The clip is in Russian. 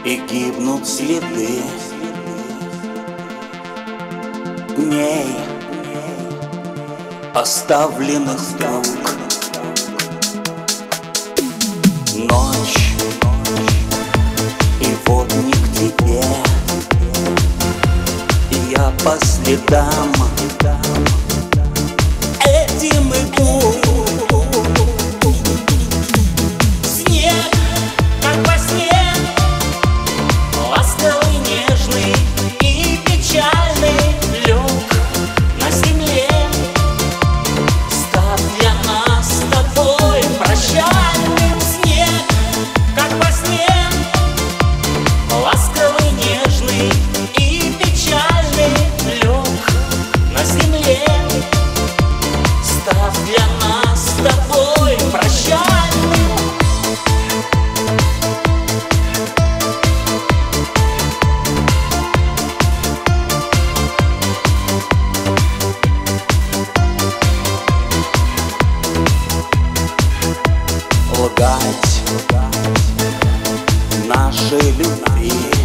и гибнут следы дней, оставленных вдруг. Ночь, и вот не к тебе, и я по следам этим иду. Снег, как во сне, ласковый, нежный и печальный, лег на земле, став для нас с тобой прощальным. Снег, как во сне, ласковый, нежный и печальный, лег на земле, став для нас с тобой прощальным. Лгать нашей любви